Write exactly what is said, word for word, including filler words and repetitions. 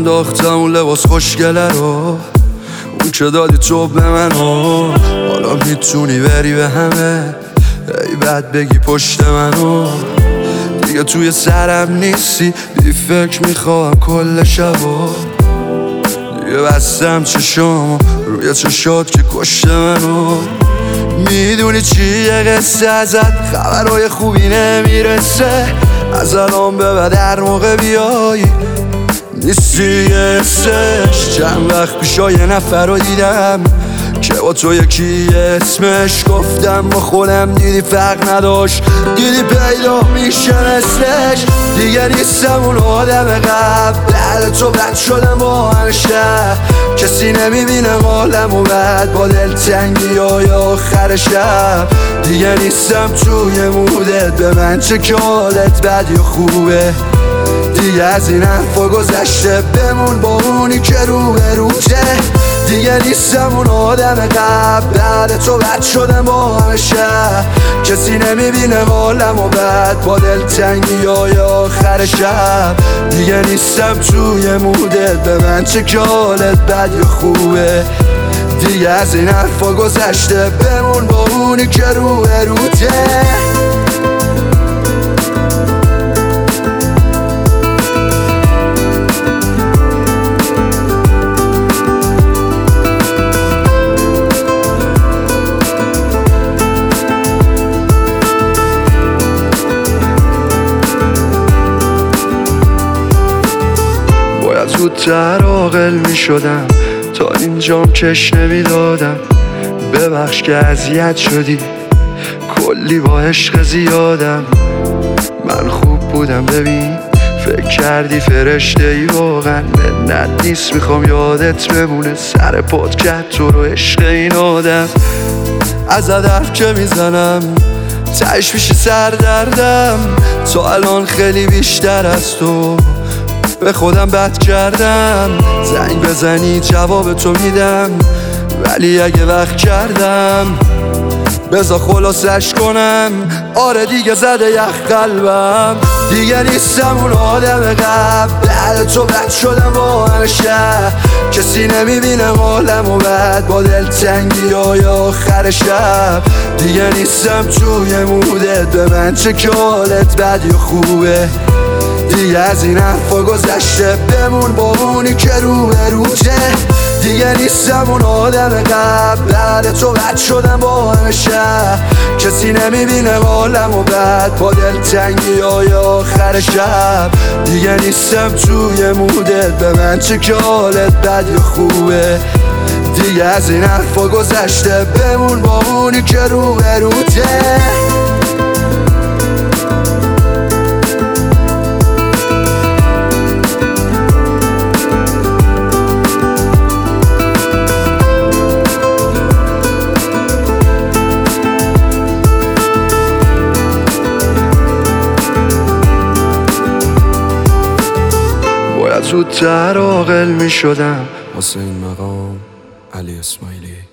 انداختم اون لباس خوشگله رو، اون که دادی تو به من و حالا میتونی بری به همه ای بعد بگی پشت منو دیگه توی سرم نیستی، بی فکر میخوام کل شبا دیگه بستم چشام روی چشات که کشته منو. میدونی چیه قصه ازت، خبرهای خوبی نمیرسه، از الان به بعد هر موقع بیایی نیستی حسش. چند وقت پیشا یه نفر رو دیدم که با تو یکی اسمش گفتم با خودم دیدی فرق نداشت، دیدی پیدا میشه مثلش. دیگه نیستم اون آدم قبل، بعد تو بد شدم با همیشه، کسی نمیبینه حالم و بعد با دلتنگی های آخر شب. دیگه نیستم توی مودت، به من چه که حالت بد یا خوبه، دیگه از این حرفا گذشته، بمون با اونی که رو به روته. دیگه نیستم اون آدم قبل، بعد تو بد شدم با همیشه، کسی نمیبینه حالم و بعد با دلتنگی های آخر شب. دیگه نیستم توی مودت، به من چه که حالت بد یا خوبه، دیگه از این حرفا گذشته، بمون با اونی که رو به روته. زودتر عاقل می شدم، تا اینجام کش نمی دادم. ببخش که اذیت شدی، کلی با عشق زیادم. من خوب بودم ببین، فکر کردی فرشته ای، واقعا منت نیست، میخوام یادت بمونه سر پات کرد تو رو عشق این آدم. از حرف که میزنم تهش میشه سر دردم، تا الان خیلی بیشتر از تو به خودم بد کردم. زنگ بزنی جواب تو میدم، ولی اگه وقت کردم بذار خلاصش کنم. آره دیگه زده یخ قلبم، دیگه نیستم اون آدم قبل، بعد تو بد شدم با همیشه، کسی نمیبینه حالم و بعد با دلتنگی های آخر شب. دیگه نیستم توی مودت، به من چه که حالت بد یا خوبه، دیگه از این حرفا گذشته، بمون با اونی که رو به روته. دیگه نیستم اون آدم قبل، بعد تو بد شدم با همیشه، کسی نمیبینه حالم و بعد با دلتنگی های آخر شب. دیگه نیستم توی مودت، به من چه که حالت بد یا خوبه، دیگه از این حرفا گذشته، بمون با اونی که رو به روته. زودتر عاقل می شدم. واسه این مقام علی اسماعیلی.